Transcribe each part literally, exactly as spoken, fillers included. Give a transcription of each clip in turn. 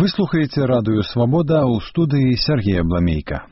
Вы слухаеце радыё «Свабода», у студыі Сергея Бламейка.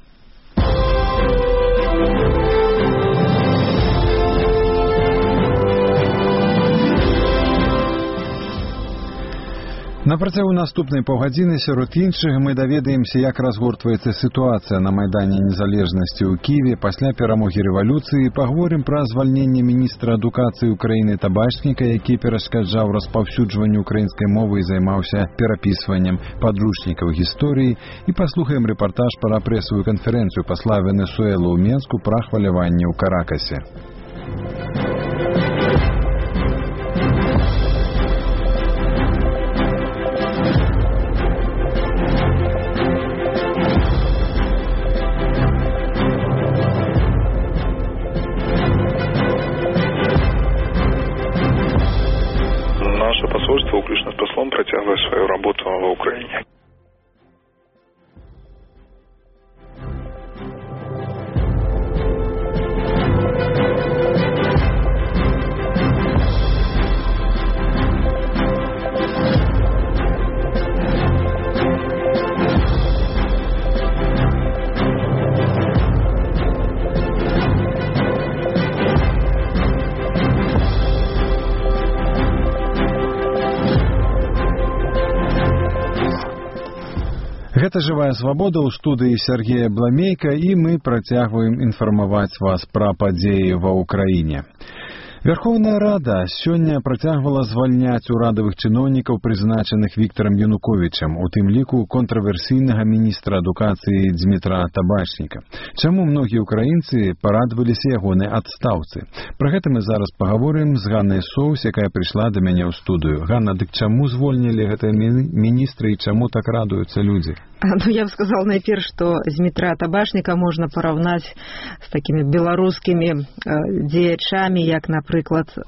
На працягу наступнай паўгадзіны сярод іншых мы даведаемся, як разгортваецца сітуацыя на Майдане Незалежнасці ў Кіеве пасля перамогі рэвалюцыі, паговорым пра звальненне міністра адукацыі Украіны Табачніка, які перашкаджаў распаўсюджванню украінскай мовы і займаўся перапісваннем падручнікаў гісторыі, і паслухаем рэпартаж пра прэсавую канферэнцыю пасла Венесуэлы ў Менску пра хваляванне ў Каракасе. Посольство, включно с послом, протягивает свою работу в Украине. Гэта «Жывая свабода» ў студыі Сергея Бламейка, і мы працягваем інфармаваць вас пра падзеі ва ўкраіне. Верховная Рада сёння працягвала звальняць урадавых чыноўнікаў, прызначаных Віктарам Януковічам, у тым ліку контраверсійнага міністра адукацыі Дзмітра Табачніка. Чаму многія ўкраінцы парадаваліся ягонай адстаўцы? Пра гэта мы зараз паговорым з Ганнай Соус, якая прыйшла да мяне ў студыю. Ганна, дык чаму звольнілі гэтыя міністры і чаму так радуюцца людзі? Ну, я бы сказала найперш, што Дзмітра Табачніка можна параўнаць з такімі беларускімі э, дзеячамі, як, напрыклад, э,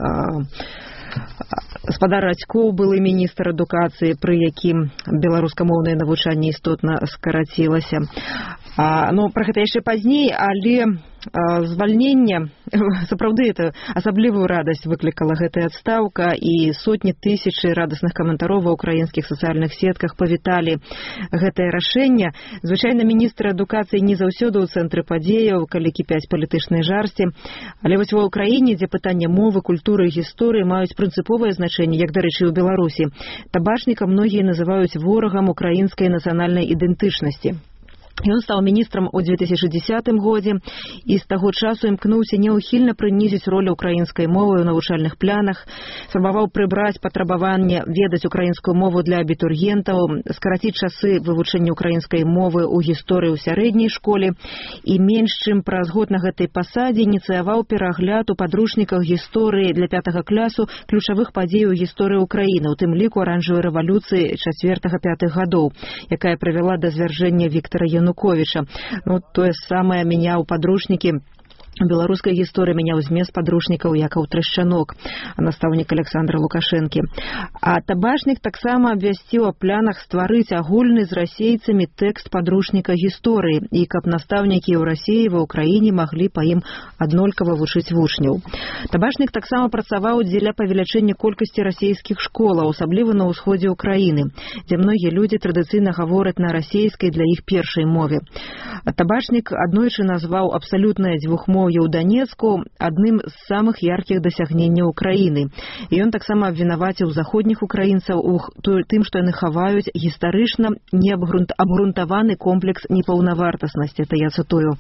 гаспадар Радзькоў, былы міністр адукацыі, пры якім беларускамоўнае навучанне істотна скарацілася. А, ну, пра гэта яшчэ пазней, але а, звальненне, сапраўды, это асаблівую радасць выклікала гэтая адстаўка, і сотні тысячы радасных каментароў ва ўкраінскіх сацыяльных сетках павіталі гэтае рашэнне. Звычайна міністр адукацыі не заўсёды ў цэнтры падзеяў, калі кіпяць палітычныя жарсці, але вось ва ўкраіне, дзе пытанне мовы, культуры і гісторыі маюць прынцыповае значэнне, як, дарэчы, у Беларусі, Табачніка многія называюць ворагам украінскай нацыянальнай ідэнтычнасці. Ён стаў міністрам у две тысячы дзесятым годзе і з таго часу імкнуўся няўхільна прынізіць ролю украінскай мовы ў навучальных планах, спрабаваў прыбраць патрабаванне ведаць украінскую мову для абітурыентаў, скараціць часы вывучэння украінскай мовы ў гісторыі ў сярэдняй школе, і менш чым праз год на гэтай пасадзе ініцыяваў перагляд у падручніках гісторыі для пятага класу ключавых падзей у гісторыі ўкраіны, у тым ліку аранжавай рэвалюцыі чацвёртага-пятых гадоў, якая прывяла да звяржэння Віктара Януковіча. Ну, тое самае мяняў падручнікі беларускай гісторыі, мяняў змест падручнікаў Якаў Трашчанок, настаўнік Александра Лукашэнкі. А Табачнік таксама абвясціў о планах стварыць агульны з расейцамі тэкст падручніка гісторыі, і каб настаўнікі ў Расіі ва ўкраіне маглі па ім аднолькава вучыць вучняў. Табачнік таксама працаваў дзеля павелічэння колькасці расійскіх школаў, асабліва на ўсходзе ўкраіны, дзе многія людзі традыцыйна гавораць на расейскай для іх першай мове. Табачнік аднойчы назваў абсалютнае дзвюхмоўе ў Данецку адным з самых яркіх дасягненняў Украіны. І ён таксама абвінаваціў заходніх украінцаў у тым, што яны хаваюць гістарычна неабгрунтаваны комплекс непаўнавартаснасці. Это я цытую.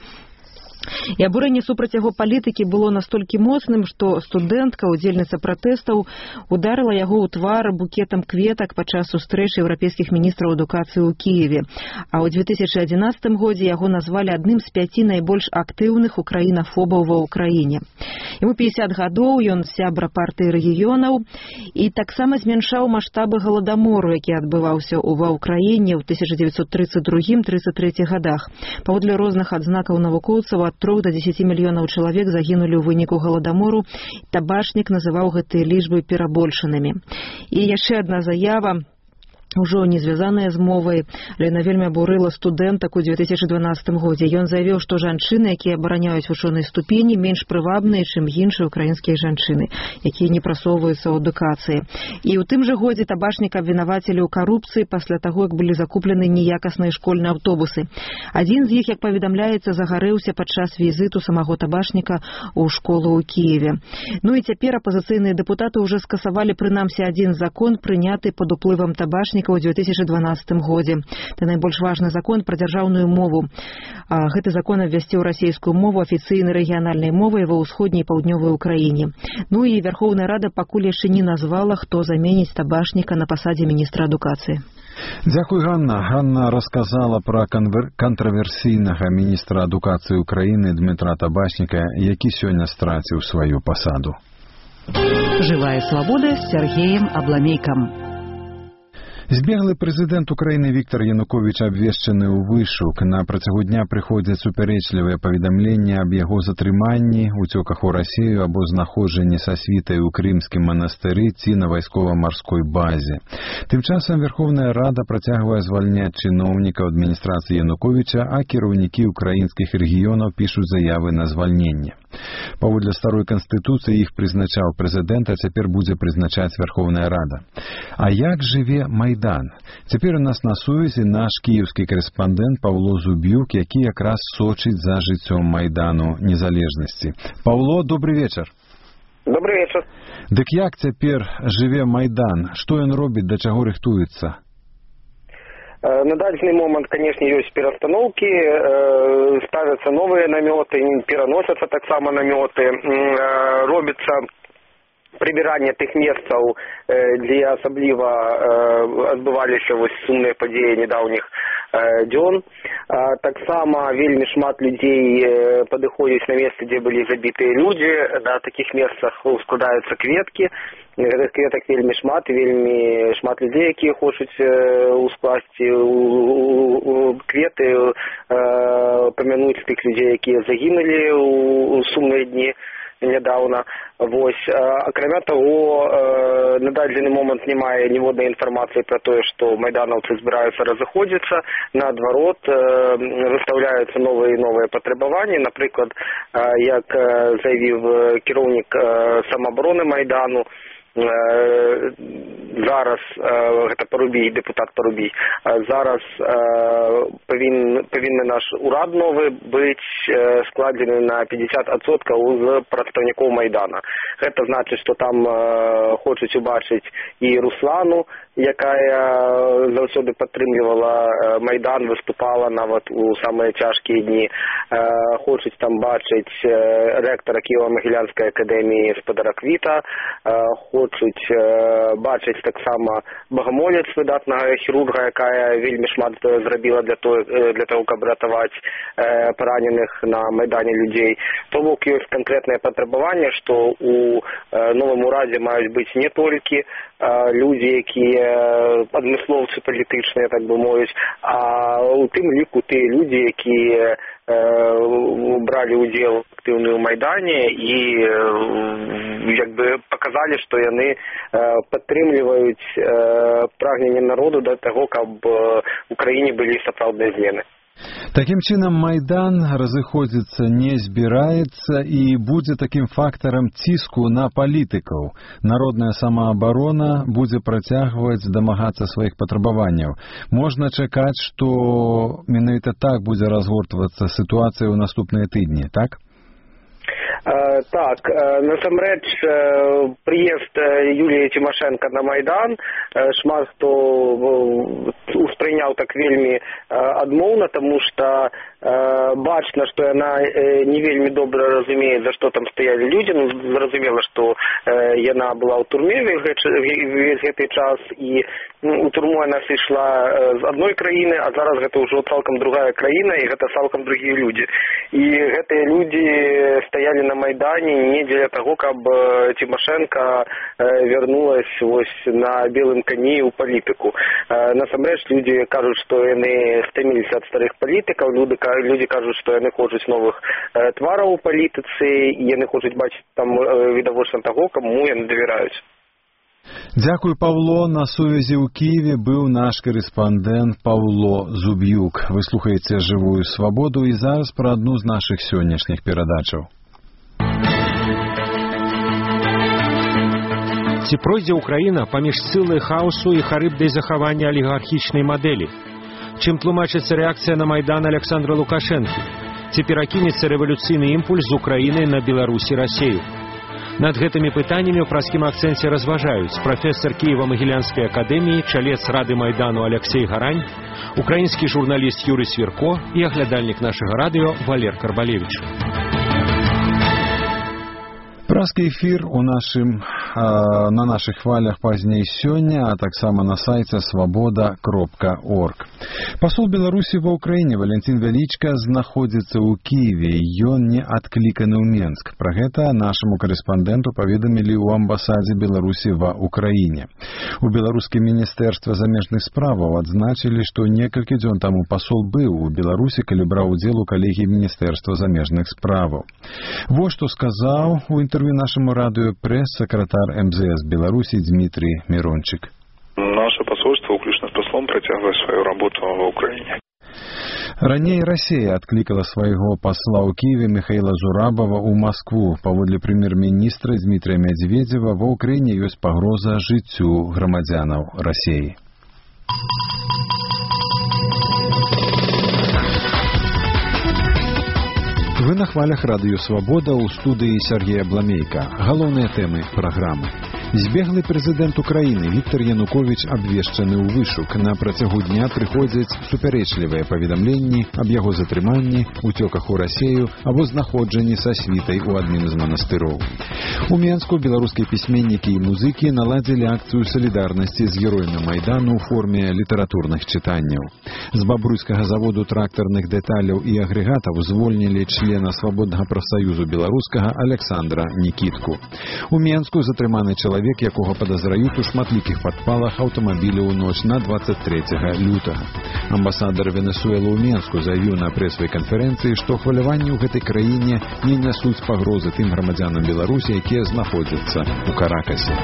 І абурэнне супраць яго палітыкі было настолькі моцным, што студэнтка, удзельніца пратэстаў, ударыла яго ў твар букетам кветак падчас сустрэчы еўрапейскіх міністраў адукацыі ў Кіеве. А ў две тысячы адзінаццатым годзе яго назвалі адным з пяці найбольш актыўных украінафобаў ва ўкраіне. Яму пятьдесят гадоў, ён сябра партыі рэгіёнаў, і таксама змяншаў маштабы галадамору, які адбываўся ва ўкраіне ў тысяча дзевяцьсот трыццаць другім — трыццаць трэцім гадах. Паводле розных адзнакаў навукоўцаў, ад трох да дзесяці мільёнаў чалавек загінулі ў выніку галадамору. Табачнік называў гэтыя лічбы перабольшанымі. І яшчэ адна заява ужо не звязаная з мовай, але яна вельмі абурыла студэнтак у две тысячи дванаццатым годзе. Ён заявіў, што жанчыны, якія абараняюць вучонай ступені, менш прывабныя, чым іншыя украінскія жанчыны, якія не прасоўваюцца ў адукацыі. І ў тым жа годзе табашніка абвінавацілі ў карупцыі пасля таго, як былі закуплены неякасныя школьныя аўтобусы. Адзін з іх, як паведамляецца, загарэўся падчас візіту самого табашніка ў школу ў Кіеве. Ну і цяпер апазіцыйныя дэпутаты ўжо скасавалі прынамсі адзін закон, прыняты пад уплывам табашніка у две тысячи дванаццатым годзе. Это найбольш важны закон пра дзяржаўную мову. Гэты закон абвясціў расійскую мову афіцыйнай рэгіянальнай мовай ва ўсходняй і паўднёвай Украіне. Ну і Верховная Рада пакуль яшчэ не назвала, хто заменіць табашніка на пасадзе міністра адукацыі. Дзякуй, Ганна. Ганна расказала пра кантраверсійнага міністра адукацыі Украіны Дмітра Табашніка, які сёння страціў сваю пасаду. Живая свобода с Сергеем Абламейком. Збеглы прэзідэнт Украіны Віктор Януковіч абвешчаны ў вышук. На працягу дня прыходзяць супярэчлівыя паведамленні аб яго затрыманні, уцёках у Расію або знаходжанні са світай у крымскім манастыры ці на вайскова-марской базе. Тым часам Верховная Рада працягвае звальняць чыноўнікаў адміністрацыі Януковіча, а кіраўнікі украінскіх рэгіёнаў пішуць заявы на звальненне. Паводле старой канстытуцыі іх прызначаў прэзідэнт, а цяпер будзе прызначаць Верховная Рада. А як жыве Майдан? Цяпер у нас на сувязі наш кіеўскі корэспандэнт Паўло Зубюк, які якраз сочыць за жыццём Майдану незалежнасці. Паўло, добрый вечар. Добрый вечар. Дык як цяпер жыве Майдан? Што ён робіць, да чаго рыхтуецца? На дадзены момант, конечно, ёсць перастаноўкі, ставятся новыя намёты, пераносяцца таксама намёты, робіцца прыбіранне тых месцаў, дзе асабліва адбываліся вось сумныя падзеі нядаўніх дзён. Таксама вельмі шмат людзей падыходзіць на месцы, дзе былі забітыя людзі. На такіх месцах складаюцца кветкі. Гэтых кветак вельмі шмат, вельмі шмат людзей, якія хочуць ускласці кветы, памянуць тых людзей, якія загінулі ў сумныя дні нядаўна. Вось. Акрамя таго, на дадзены момант немає ніводнай інфармацыі пра тое, што майданаўцы збіраюцца разыходзіцца. Наадварот, выстаўляюцца новыя і новыя патрабаванні. Напрыклад, як заявіў кіраўнік самаабароны Майдану, зараз, гэта Парубій, депутат Парубій, зараз павін, павінны наш урад новы быць складзены на пятьдесят адсоткаў з прадстаўнікоў Майдана. Гэта значыць, што там хочуць убачыць і Руслану, якая заўсёды падтрымлівала Майдан, выступала нават у самыя цяжкія дні. Хочуць там бачыць рэктара Кіева-Магілянскай акадэміі спадара Квіта, хочуць бачыць таксама багамолец выдатнага хірурга, якая вельмі шмат зрабіла для того, для того, каб ратаваць параненых на Майдане людзей. То бок ёсць канкрэтнае патрабаванне, што у новым урадзе маюць быць не толькі людзі, якія адмыслоўцы палітычныя, так бы мовіць, а у тым ліку тыя людзі, якія бралі ўдзел актыўны ў Майдане і як бы паказалі, што яны падтрымліваюць прагненне народу да таго, каб у краіне былі сапраўдныя змены. Такім чынам, Майдан разыходзіцца не збіраецца і будзе такім фактарам ціску на палітыкаў. Народная самаабарона будзе працягваць дамагацца сваіх патрабаванняў. Можна чакаць, што менавіта так будзе разгортвацца сітуацыя ў наступныя тыдні, так? Так, насамрэч, прыезд Юліі Цімашэнка на Майдан шмат хто успрыняў так вельмі адмоўна, таму што бачна, што яна не вельмі добра разумее, за што там стаялі людзі. Ну, зразумела, што яна была ў турме весь гэты час, і у турму яна сышла з адной краіны, а зараз гэта ўжо цалкам другая краіна, і гэта цалкам другія людзі. І гэтыя людзі стаялі на Майдане не дзеля таго, каб Цімашэнка вярнулась вось на белым кані ў палітыку. Насамрэч, людзі кажуць, што яны стаміліся ад старых палітыкаў, люди Людзі кажуць, што яны хочуць новых твараў у палітыцы, і яны хочуць бачыць там відавочна таго, каму яны давяраюць. Дзякуй, Павло. На сувязі ў Киеве быў наш корэспандэнт Павло Зуб'юк. Вы слухаеце «Жывую свабоду» і зараз пра адну з нашых сённяшніх перадачаў. Ці пройдзе Украіна паміж сілай хаосу і харыбдай захавання алігархічнай мадэлі? Чым тлумачыцца рэакцыя на Майдан Александра Лукашэнкі? Ці перакінецца рэвалюцыйны імпульс з Украіны на Беларусь і Расею? Над гэтымі пытаннямі ў праскім акцэнце разважаюць прафесар Кіева-Магілянскай акадэміі, чалец Рады Майдану Алексей Гарань, украінскі журналіст Юрый Свірко і аглядальнік нашага радыё Валер Карбалевіч. Празкі эфір у нашым, э, на нашых хвалях пазней сёння, а таксама на сайце свабода кропка орг. Пасол Беларусі ва Ўкраіне Валентин Вялічка знаходзіцца ў Киеве. Ён не адкліканы ў Менск. Пра гэта нашаму корэспандэнту паведамілі ў амбасадзе Беларусі ва Ўкраіне. У беларускім міністэрстве замежных справаў адзначылі, што некалькі дзён таму пасол быў у Беларусі, калі браў удзел у калегіі міністэрства замежных справаў. Вось што сказаў у інтэрв'ю нашему радио пресс-секретарь эм зэ эс Беларуси Дмитрий Мирончик. Наше посольство, уключно с послом, протягивает свою работу в Украине. Раней Россия откликала своего посла у Киеве Михаила Зурабова у Москву. Паводле премьер-министра Дмитрия Медведева в Украине есть погроза жыццю громадянов России. Вы на хвалях радыё «Свабода» ў студыі Сергея Бламейка. Галоўныя тэмы праграмы. Збеглы прэзідэнт Украіны Віктор Януковіч абвешчаны ў вышук. На працягу дня прыходзяць супярэчлівыя паведамленні аб яго затрыманні, уцёках у Расею або знаходжанні са світай у адным з манастыроў. У Менску беларускія пісьменнікі і музыкі наладзілі акцыю салідарнасці з героямі Майдану ў форме літаратурных чытанняў. З бабруйскага заводу трактарных дэталяў і агрэгатаў звольнілі члена Свабоднага прафсаюзу беларускага Александра Нікітку. У Менску затрыманы чалавек, якога падазраюць у шматлікіх падпалах аўтамабіля ў ноч на дваццаць трэцяга лютага. Амбасадар Венесуэлы ў Менску заявіў на прэсавай канферэнцыі, што хваляванні ў гэтай краіне не нясуць пагрозы тым грамадзянам Беларусі, якія знаходзяцца ў Каракасе.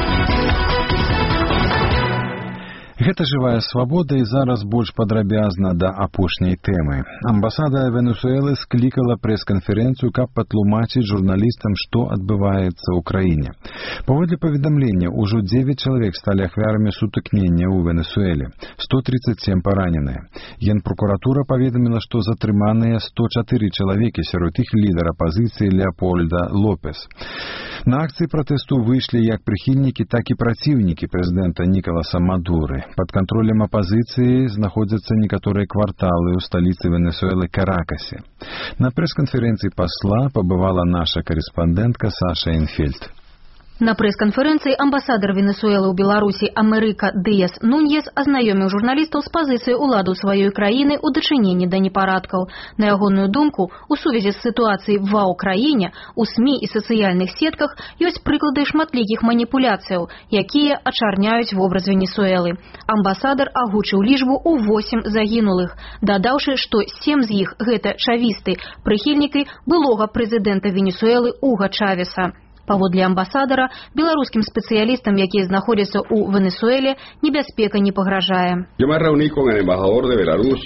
Гэта «Жывая свабода» і зараз больш падрабязна да апошняй тэмы. Амбасада Венесуэлы склікала прэс-канферэнцыю, каб патлумачыць журналістам, што адбываецца ў краіне. Паводле паведамлення, ужо дзевяць чалавек сталі ахвярамі сутыкнення ў Венесуэле, сто тридцать семь параненыя. Генпрокуратура паведаміла, што затрыманыя сто чатыры чалавекі, сярод іх лідар апазіцыі Леопольда Лопес. На акцыі пратэсту выйшлі як прыхільнікі, так і праціўнікі прэзідэнта Нікаласа Мадуры. Под контролем оппозиции знаходзяцца некаторыя кварталы ў сталіцы Венесуэлы Каракасе. На прэс-канферэнцыі пасла пабывала наша корэспандэнтка Саша Энфельд. На прэс-канферэнцыі амбасадар Венесуэлы ў Беларусі Америка Дыяс Нуньес азнаёміў журналістаў з пазіцыі ўладу сваёй краіны ў дачыненні да непарадкаў. На ягоную думку, у сувязі з сітуацыяй ва ўкраіне, у СМІ і сацыяльных сетках ёсць прыклады шматлікіх маніпуляцыяў, якія ачарняюць вобраз Венесуэлы. Амбасадар агучыў лічбу ў восем загінулых, дадаўшы, што сем з іх гэта чавісты, прыхільнікі былога прэзідэнта Венесуэлы Уга Чавеса. Паводле амбасадара, беларускім спецыялістам, якія знаходзяцца ў Венесуэле, небяспека не пагражае. Yo me reuní con el embajador de Belarus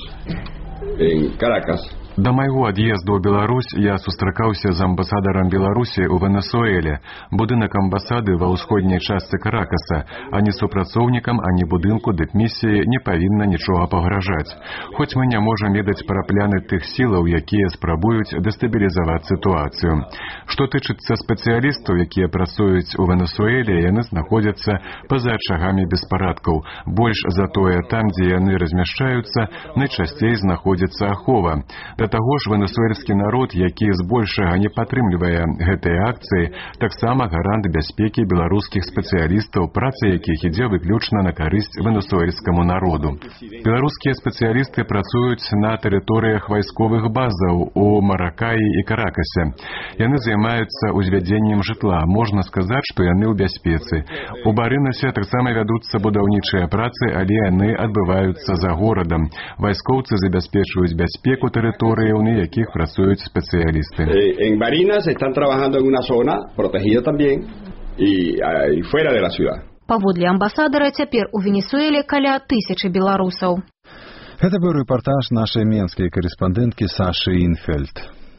en Caracas. До майго ад'езду ў Беларусь я сустракаўся з амбасадарам Беларусі ў Венесуэле. Будынак амбасады ва ўсходняй частцы Каракаса, ані супрацоўнікам, ані будынку дыпмісіі не павінна нічога пагражаць. Хоць мы не можам ведаць пра пляны тых сілаў, якія спрабуюць дэстабілізаваць сітуацыю. Што тычыцца спецыялістаў, якія працуюць у Венесуэле, яны знаходзяцца па-за ачагамі беспарадкаў. Больш за тое, там, дзе яны размяшчаюцца, найчасцей знаходзіцца ахова. Да таго ж венесуэльскі народ, які збольшага не падтрымлівае гэтыя акцыі, таксама гарант бяспекі беларускіх спецыялістаў, праца якіх ідзе выключна на карысць венесуэльскаму народу. Беларускія спецыялісты працуюць на тэрыторыях вайсковых базаў у Маракаі і Каракасе. Яны займаюцца узвядзеннем жытла. Можна сказаць, што яны ў бяспецы. У Барынасе таксама вядуцца будаўнічыя працы, але яны адбываюцца за горадам. Вайскоўцы забяспечваюць бяспеку тэрыторыі, на якіх працуюць спецыялісты. En Barinas están trabajando en una zona protegida también y, y fuera de la ciudad. Паводле амбасадара, цяпер у Венесуэле каля тысячы беларусаў. Гэта быў рэпартаж нашай менскай карэспандэнткі Сашы Інфельд.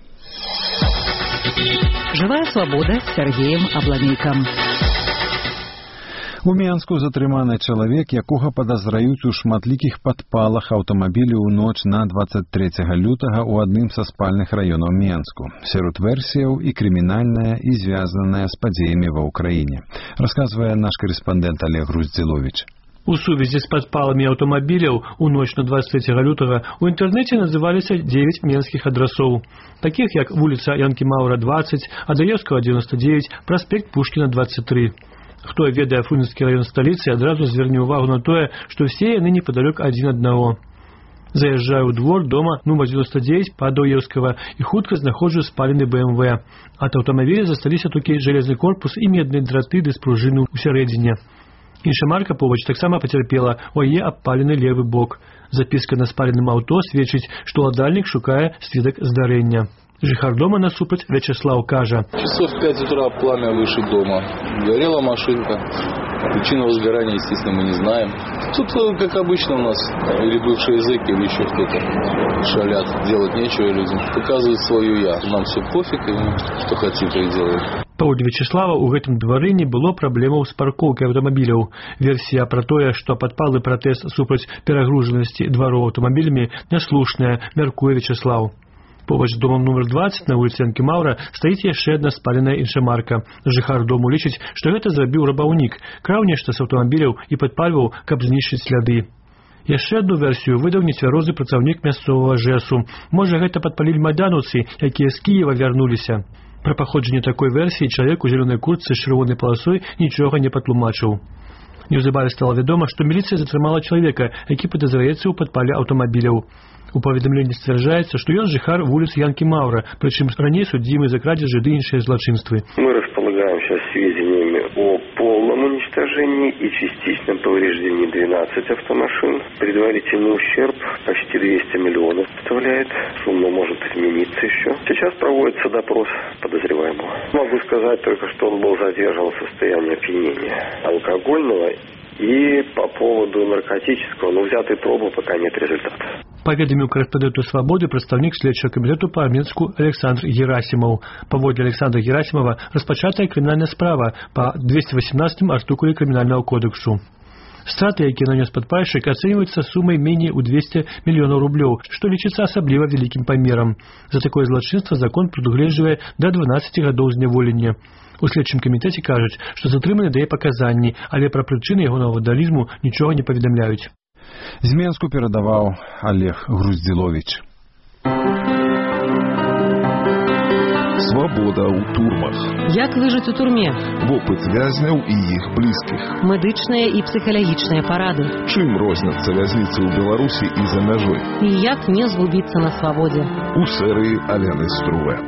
Живая свобода с Сергеем Абламейкам. У Менску затрыманы чалавек, якога падазраюць у шматлікіх падпалах аўтамабіляў у ноч на дваццаць трэцяга лютага ў адным са спальных раёнаў Менску. Сярод версіяў і крымінальная, і звязаная з падзеямі ва ўкраіне. Расказвае наш карэспандэнт Олег Груздзіловіч. У сувязі з падпаламі аўтамабіляў у ноч на дваццаць трэцяга лютага ў інтэрнэце называліся дзевяць менскіх адрасоў, такіх як вуліца Янкі Маўра дваццаць, Адаеўскага дзевяноста дзевяць, праспект Пушкіна дваццаць тры. Хто ведае Фрунзенскі раён сталіцы, адразу зверне ўвагу на тое, што ўсе яны непадалёк адзін аднаго. Заязджаю ў двор дома нумар дзевяноста дзевяць па Адаеўскага і хутка знаходжу спалены бэ эм вэ. Ад аўтамабіля засталіся толькі жалезны корпус і медныя драты ды спружыны ў сярэдзіне. Іншамарка побач таксама пацярпела, у яе абпалены левы бок. Запіска на спаленым аўто сведчыць, што ўладальнік шукае сведак здарэння. Жыхар дома насупраць Вячеслав кажа. Часов в пять утра пламя выше дома. Горела машинка. Причину возгорания, естественно, мы не знаем. Тут, как обычно у нас, или бывшие зэки, или еще кто-то шалят. Делать нечего людям. Показывают свою я. Нам все пофиг, и мы что хотим, то и делаем. Паводле Вячеслава, у гэтым двары не было праблемаў з паркоўкай аўтамабіляў. Версія пра тое, што падпалы пратэст супраць перагружанасці двароў аўтамабілямі няслушная, мяркуе Вячеслав. Побач з домом нумар дваццаць на вуліцы Янкі Маўра стаіць яшчэ адна спаленая іншамарка. Жыхар дому лічыць, што гэта зрабіў рабаўнік, краў нешта з аўтамабіляў і падпальваў, каб знішчыць сляды. Яшчэ адну версію выдаў нецвярозы працаўнік мясцовага ЖЭСу. Можа, гэта падпалілі майданаўцы, якія з Кіева вярнуліся. Пра паходжанне такой версіі чалавек у зялёнай куртцы з чырвонай паласой нічога не патлумачыў. Неўзабаве стала вядома, што міліцыя затрымала чалавека, які падазраецца ў падпале аўтамабіляў. У паведамленні сцвярджаецца, што ён жыхар вуліцы Янкі Маўра, прычым раней судзімы за крадзежы ды іншыя злачынствы. Мы располагаем сейчас сведениями о полном уничтожении и частичном повреждении двенадцати автомашин. Предварительный ущерб почти двести миллионов составляет. Сумма может измениться еще. Сейчас проводится допрос подозреваемого. Могу сказать только, что он был задержан в состоянии опьянения алкогольного и по поводу наркотического, но взятой пробы пока нет результата. Паведаміў карэспандэнту «Свабоды» прадстаўнік следчага камітэту па Менску Александр Герасімаў. Паводле Александра Герасімова распачатая крымінальная справа па двести восемнадцатым артыкуле крымінальнага кодексу. Страты, якія нанёс падпальшчык, ацэньваюцца сумай меней у двести мільёнаў рублёў, што лічыцца асабліва вялікім памерам. За такое злачынства закон прадугледжвае да дванаццаці гадоў зняволення. У следчым камітэце кажуць, што затрыманы дае паказанні, але пра прычыны ягонага вандалізму нічога не паведамляюць. З Менску перадаваў Олег Груздзіловіч. Свабода ў турмах. Як выжыць у турме? Вопыт вязняў і іх блізкіх. Медычныя і псіхалагічныя парады. Чым розняцца вязніцы ў Беларусі і за мяжой? І як не згубіцца на свабодзе? У серыі Алены Струве.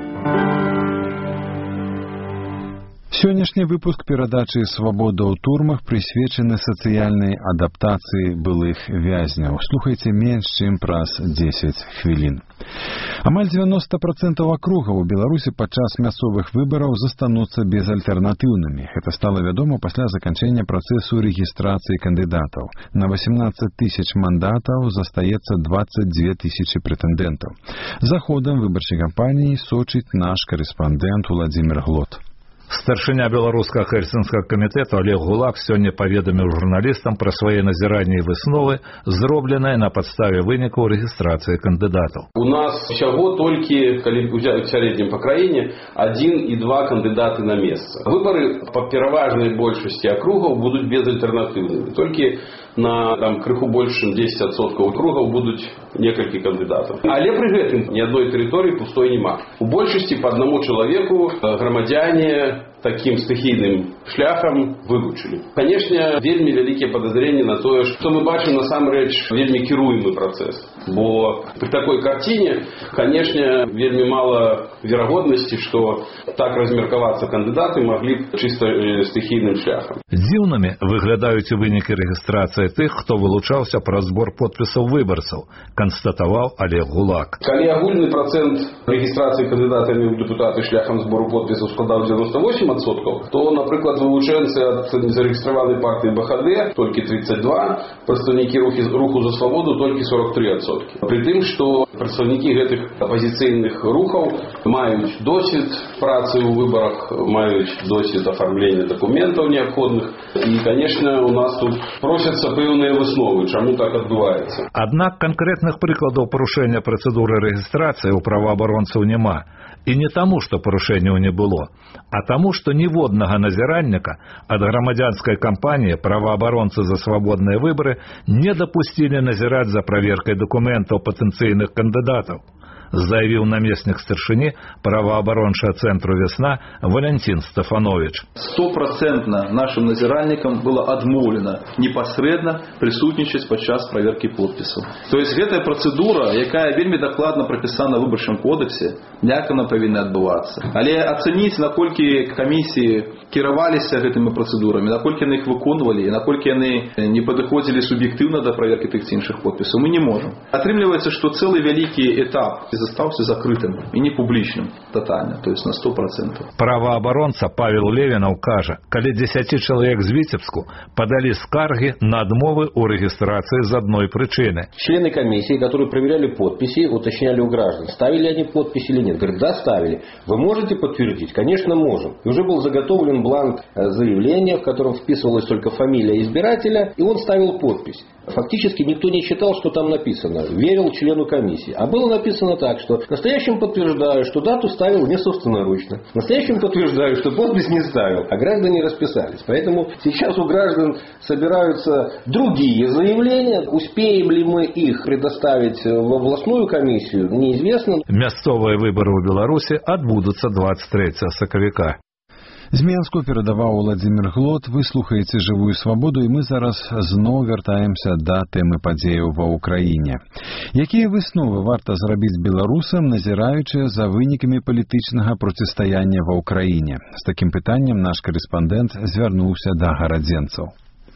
Сённяшні выпуск перадачы «Свабода ў турмах» прысвечаны сацыяльнай адаптацыі былых вязняў. Слухайце менш, чым праз дзесяць хвілін. Амаль дзевяносто процентаў акругаў у Беларусі падчас мясцовых выбараў застануцца безальтэрнатыўнымі. Гэта стала вядома пасля заканчэння працэсу рэгістрацыі кандыдатаў. На восемнадцать тысяч мандатаў застаецца двадцать две тысячи прэтэндэнтаў. За ходам выбарчай кампаніі сочыць наш карэспандэнт Владзімир Глот. Старшыня беларускага хельсінскага камітэта Олег Гулак сёння паведаміў журналістам пра свае назіранні і высновы, зробленыя на падставе вынікаў рэгістрацыі кандыдатаў. У нас усяго толькі, калі ўзяць сярэднім па краіне, адзін і два кандыдаты на месца. Выбары па пераважнай большасці акругаў будуць безальтэрнатыўнымі. Толькі на там, крыху больш, чым дзесяць адсоткаў акругаў будуць некалькі кандыдатаў. Але пры гэтым ні адной тэрыторыі пустой няма. У большасці па аднаму чалавеку грамадзяне таким стыхійным шляхам вывучылі. Канешне, вельмі вялікія падазрэнні на тое, што мы бачым насамрэч вельмі кіруемы працэс. Бо пры такой карціне, канешне, вельмі мала верагоднасці, што так размеркавацца кандыдаты маглі б чыста стыхійным шляхам. Дзіўнымі выглядаюць вынікі рэгістрацыі тых, хто вылучаўся праз збор подпісаў выбарцаў, канстатаваў Олег Гулак. Калі агульны працэнт рэгістрацыі кандыдатамі ў дэпутаты шляхам збору подпісаў складаў девяносто восемь сем адсоткаў, то, напрыклад, вылучэнцы ад незарэгістраванай партыі БХД толькі тридцать два, прадстаўнікі руху за свабоду толькі сорок три адсоткі. Пры тым, што прадстаўнікі гэтых апазіцыйных рухаў маюць досвед працы ў выбарах, маюць досвед афармлення дакументаў неабходных. І, конечно, у нас тут просяцца пэўныя высновы, чаму так адбываецца. Аднак канкрэтных прыкладаў парушэння працэдуры рэгістрацыі ў праваабаронцаў няма. І не таму, што парушэнняў не было, а таму, што ніводнага назіранніка ад грамадзянскай кампаніі праваабаронцы за свабодныя выбары не дапусцілі назіраць за праверкай дакументаў патэнцыйных кандыдатаў, заявіў намеснік старшыні праваабарончага цэнтру «Весна» Валентин Стефанович. Стопроцентно нашим назиральникам было адмоўлена непасрэдна присутнічаць падчас праверкі подпісаў. То есть гэтая процедура, якая вельмі дакладна прапісана ў выбарчым кодексе, як она павінна адбывацца. Але ацаніць, наколькі камісіі кіраваліся гэтымі процедурамі, наколькі яны іх выконвалі і наколькі яны не падыходзілі суб'ектыўна да праверкі тых ці іншых подпісаў, мы не можам. Атрымліваецца, што цэлы вялікі этап застаўся закрытым і не публічным тотальна, то есть на сто процентов. Праваабаронца Павел Левинов кажа, калі дзесяці чалавек з Віцебску падалі скаргі на адмовы ў рэгістрацыі з адной прычыны. Члены комиссии, которые проверяли подписи, уточняли у граждан, ставили они подписи или нет. Говорят, да, ставили. Вы можете подтвердить? Конечно, можем. И уже был заготовлен бланк заявления, в котором вписывалась только фамилия избирателя, и он ставил подпись. Фактически никто не читал, что там написано. Верил члену комиссии. А было написано так, что настоящим подтверждаю, что дату ставил не собственноручно. Настоящим подтверждаю, что подпись не ставил. А граждане расписались. Поэтому сейчас у граждан собираются другие заявления. Успеем ли мы их предоставить в областную комиссию, неизвестно. Мясцовые выборы в Беларуси отбудутся двадцать трэцяга сакавіка. З Менску перадаваў Владзімір Глот. Вы слухаеце «Жывую свабоду», і мы зараз зноў вяртаемся да тэмы падзеяў ва ўкраіне. Якія высновы варта зрабіць беларусам, назіраючы за вынікамі палітычнага процістаяння ва ўкраіне? З такім пытаннем наш корэспандэнт звярнуўся да гарадзенцаў.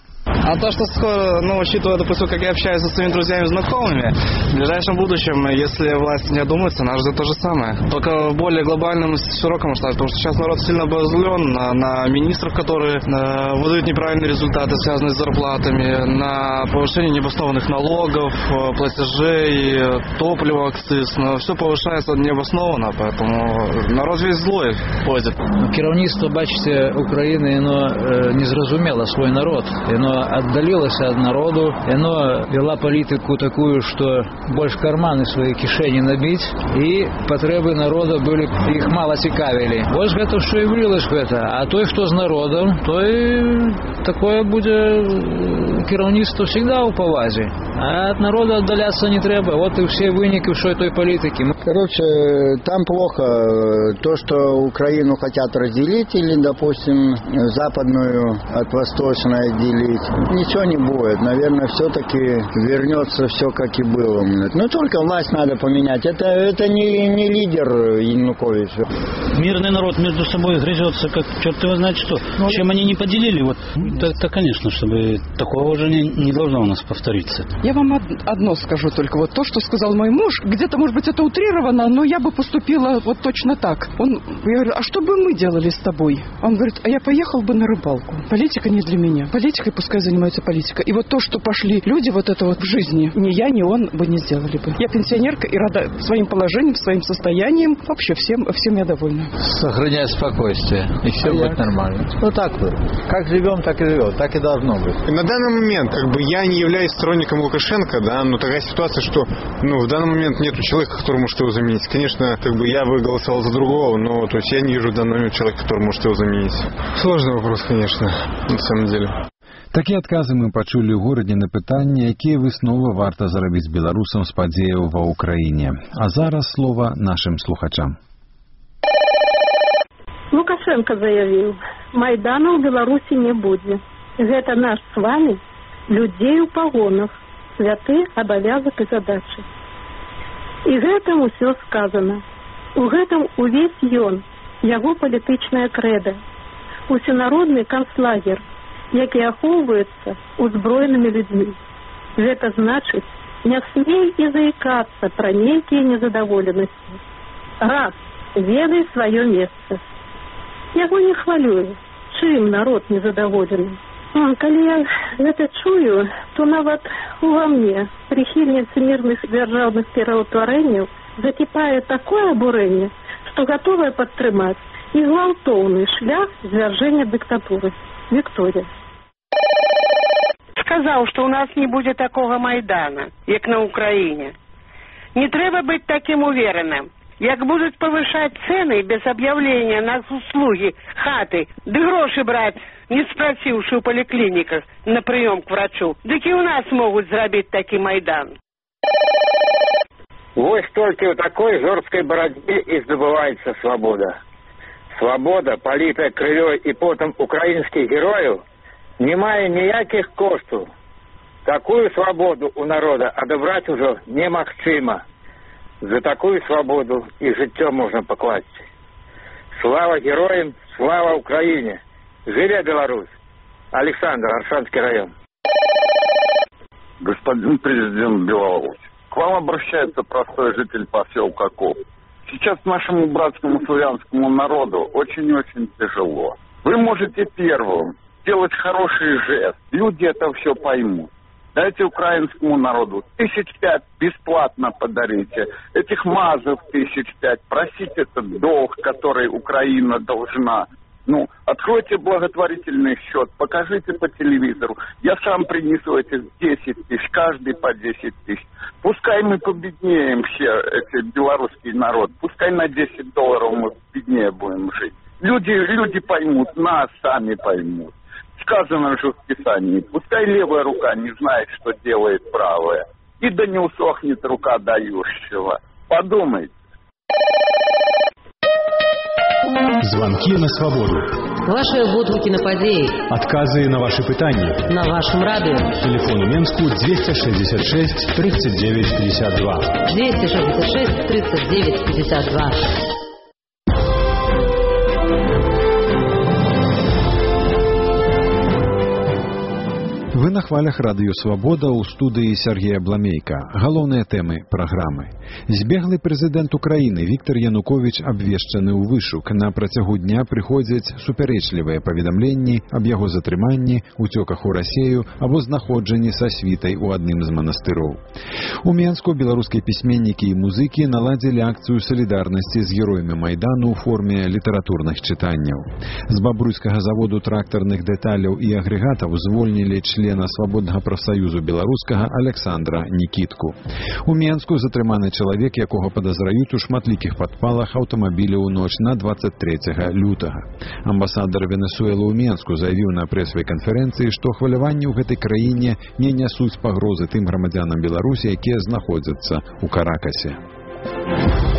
А то, что скоро, ну, учитывая, допустим, как я общаюсь со своими друзьями и знакомыми, в ближайшем будущем, если власть не одумается, нас ждет то же самое. Только в более глобальном, широком масштабе, потому что сейчас народ сильно обозлен на, на министров, которые на, выдают неправильные результаты, связанные с зарплатами, на повышение необоснованных налогов, платежей, топлива, акциз. Но все повышается необоснованно, поэтому народ весь злой ходит. Керівництво, бачите, України, оно не зрозуміло свой народ. Оно отдалилось от народу, оно вела политику такую, что больше карманы свои кишени набить, и потребы народа были, их мало цікавили. Ось гэта что и влилось в это. А той, что с народом, то и такое будет керівництво всегда у повазе. А от народа отдаляться не треба. Вот и все выники всей той политики. Короче, там плохо то, что Украину хотят разделить или, допустим, западную от восточной отделить. Ничего не будет. Наверное, все-таки вернется все, как и было. Но только власть надо поменять. Это, это не, не лидер Янукович. Мирный народ между собой грызется, как черт его знает что. Ну, чем они не поделили, вот, это, конечно, чтобы такого уже не, не должно у нас повториться. Я вам одно скажу только. Вот то, что сказал мой муж, где-то, может быть, это утрировано, но я бы поступила вот точно так. Он, я говорю, а что бы мы делали с тобой? Он говорит, а я поехал бы на рыбалку. Политика не для меня. Политикой пускай занимается политика. И вот то, что пошли люди вот это вот в жизни, ни я, ни он бы не сделали бы. Я пенсионерка и рада своим положением, своим состоянием. Вообще всем, всем я довольна. Сохранять спокойствие. И все а будет я? Нормально. Ну так вот. Как живем, так и живем. Так и должно быть. На данный момент, как бы, я не являюсь сторонником Лукашенко, да, но такая ситуация, что, ну, в данный момент нету человека, который может его заменить. Конечно, как бы, я бы голосовал за другого, но, то есть, я не вижу в данный момент человека, который может его заменить. Сложный вопрос, конечно, на самом деле. Такія адказы мы пачулі ў горадзе на пытанне, якія высновы варта зрабіць беларусам з падзеяў ва ўкраіне. А зараз слова нашим слухачам. Лукашенко заявіў, Майдана ў Беларусі не будзе. Гэта наш з вами, людзей у пагонах, святы абавязак і задачы. І гэтым усё сказана. У гэтым увесь ён, яго палітычная крэда, усенародны канцлагер, які ахоўваецца узброенымі людзьмі. Гэта значыць, не смей і заікацца пра нейкія незадаволенасці. Раз, ведай сваё месца. Яго не хвалюе, чым народ незадаволены. А, калі я гэта чую, то нават ува мне, прыхільніцы мірных дзяржаўных пераўтварэнняў, закіпае такое абурэнне, што гатовая падтрымаць і гвалтоўны шлях звяржэння дыктатуры. Виктория. Сказаў, што ў нас не будзе такога Майдана, як на Украіне. Не трэба быць такім увереным. Як будуць павышаць цэны без аб'яўлення на услугі, хаты, ды грошы браць, не спрасіўшы ў паліклініках на прыём к врачу, дык і ў нас могуць зрабіць такі Майдан. Вось толькі ў такой жорсткай барацьбе і здабываецца свабода. Свабода, палітая крывёй і потам украінскіх герояў, не мае ніякіх коштаў. Такую свабоду у народа адабраць ужо немагчыма. За такую свабоду і жыццё можна пакласці. Слава героям, слава Украине! Живе Беларусь! Александр, Аршанский район. Господин президент Беларуси, к вам обращается простой житель поселка Коп. Сейчас нашему братскому славянскому народу очень-очень тяжело. Вы можете первым сделать хороший жест. Люди это все поймут. Дайте украинскому народу тысяч пять бесплатно подарите. Этих мазов тысяч пять. Просите этот долг, который Украина должна. Ну, откройте благотворительный счет, покажите по телевизору. Я сам принесу этих десять тысяч, каждый по десять тысяч. Пускай мы победнеем все, эти белорусский народ. Пускай на десять долларов мы беднее будем жить. Люди, люди поймут, нас сами поймут. Сказано же в Писании, пускай левая рука не знает, что делает правая. И да не усохнет рука дающего. Подумайте. Звонки на свободу. Ваши водгуки на падеи. Отказы на ваши пытания. На вашем радио. Телефон у Менску двести шестьдесят шесть тридцать девять пятьдесят два. двести шестьдесят шесть тридцать девять пятьдесят два. Вы на хвалях радыё «Свабода» ў студыі Сергея Бламейка. Галоўныя тэмы праграмы. Збеглы прэзідэнт Украіны Віктор Януковіч абвешчаны ў вышук. На працягу дня прыходзяць супярэчлівыя паведамленні аб яго затрыманні, уцёках у Расею або знаходжанні са світай у адным з манастыроў. У Менску беларускія пісьменнікі і музыкі наладзілі акцыю салідарнасці з героямі Майдану ў форме літаратурных чытанняў. З бабруйскага заводу трактарных дэталяў і агрэгатаў звольнілі члена свабоднага прафсаюзу беларускага Александра Нікітку. У Менску затрыманы чалавек, якога падазраюць у шматлікіх падпалах аўтамабіля ў ноч на двадцать трэцяга лютага. Амбасадар Венесуэлы ў Менску заявіў на прэсавай канферэнцыі, што хваляванні ў гэтай краіне не нясуць пагрозы тым грамадзянам Беларусі, якія знаходзяцца ў Каракасе.